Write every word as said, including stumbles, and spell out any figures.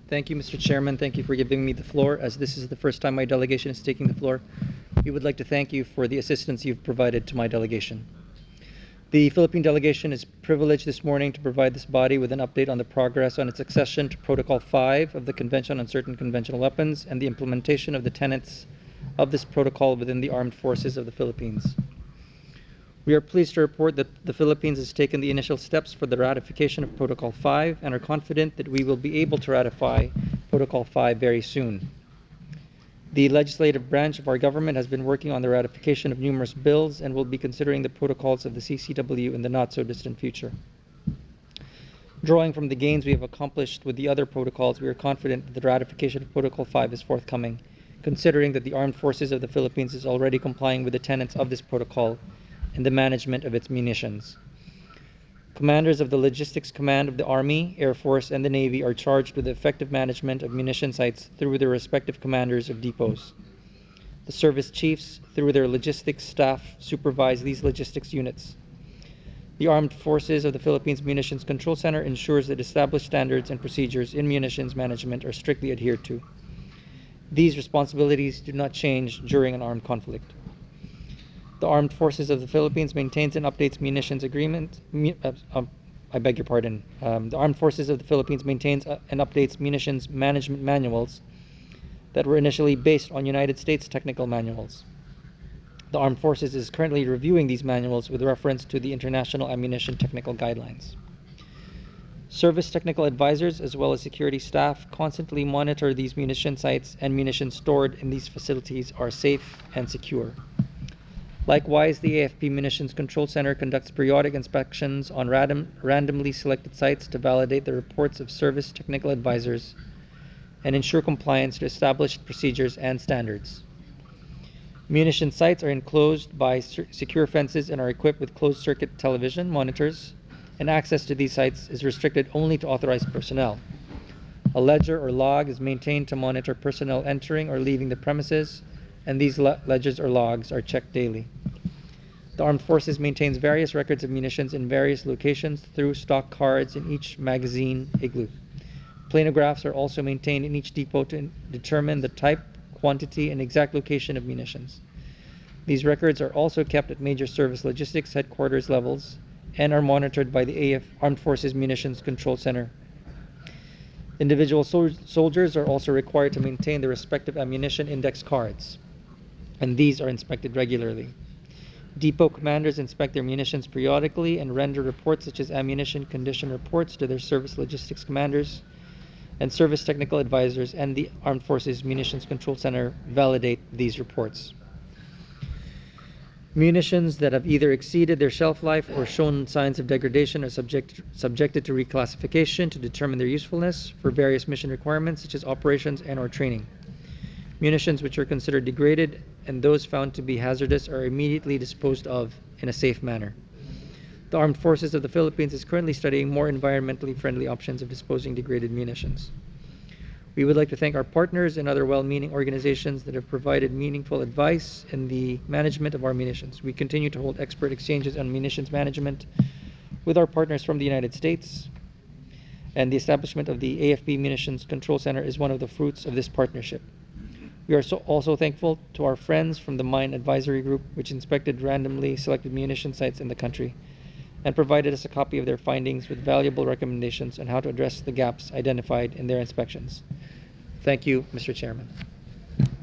Thank you, Mister Chairman. Thank you for giving me the floor. As this is the first time my delegation is taking the floor, we would like to thank you for the assistance you've provided to my delegation. The Philippine delegation is privileged this morning to provide this body with an update on the progress on its accession to Protocol five of the Convention on Certain Conventional Weapons and the implementation of the tenets of this protocol within the Armed Forces of the Philippines. We are pleased to report that the Philippines has taken the initial steps for the ratification of Protocol five and are confident that we will be able to ratify Protocol five very soon. The legislative branch of our government has been working on the ratification of numerous bills and will be considering the protocols of the C C W in the not-so-distant future. Drawing from the gains we have accomplished with the other protocols, we are confident that the ratification of Protocol five is forthcoming, considering that the Armed Forces of the Philippines is already complying with the tenets of this protocol and the management of its munitions. Commanders of the Logistics Command of the Army, Air Force, and the Navy are charged with the effective management of munition sites through their respective commanders of depots. The service chiefs, through their logistics staff, supervise these logistics units. The Armed Forces of the Philippines Munitions Control Center ensures that established standards and procedures in munitions management are strictly adhered to. These responsibilities do not change during an armed conflict. The Armed Forces of the Philippines maintains and updates munitions agreement. Mu uh, um, I beg your pardon. Um, the Armed Forces of the Philippines maintains uh, and updates munitions management manuals that were initially based on United States technical manuals. The Armed Forces is currently reviewing these manuals with reference to the International Ammunition Technical Guidelines. Service technical advisors, as well as security staff, constantly monitor these munition sites, and munitions stored in these facilities are safe and secure. Likewise, the A F P Munitions Control Center conducts periodic inspections on random, randomly selected sites to validate the reports of service technical advisors and ensure compliance to established procedures and standards. Munition sites are enclosed by secure fences and are equipped with closed-circuit television monitors, and access to these sites is restricted only to authorized personnel. A ledger or log is maintained to monitor personnel entering or leaving the premises, and these le ledgers or logs are checked daily. The Armed Forces maintains various records of munitions in various locations through stock cards in each magazine igloo. Planographs are also maintained in each depot to determine the type, quantity, and exact location of munitions. These records are also kept at major service logistics headquarters levels and are monitored by the A F Armed Forces Munitions Control Center. Individual sol soldiers are also required to maintain their respective ammunition index cards, and these are inspected regularly. Depot commanders inspect their munitions periodically and render reports such as ammunition condition reports to their service logistics commanders, and service technical advisors and the Armed Forces Munitions Control Center validate these reports. Munitions that have either exceeded their shelf life or shown signs of degradation are subject, subjected to reclassification to determine their usefulness for various mission requirements such as operations and or training. Munitions which are considered degraded and those found to be hazardous are immediately disposed of in a safe manner. The Armed Forces of the Philippines is currently studying more environmentally friendly options of disposing degraded munitions. We would like to thank our partners and other well-meaning organizations that have provided meaningful advice in the management of our munitions. We continue to hold expert exchanges on munitions management with our partners from the United States, and the establishment of the A F P Munitions Control Center is one of the fruits of this partnership. We are so also thankful to our friends from the Mine Advisory Group, which inspected randomly selected munition sites in the country and provided us a copy of their findings with valuable recommendations on how to address the gaps identified in their inspections. Thank you, Mister Chairman.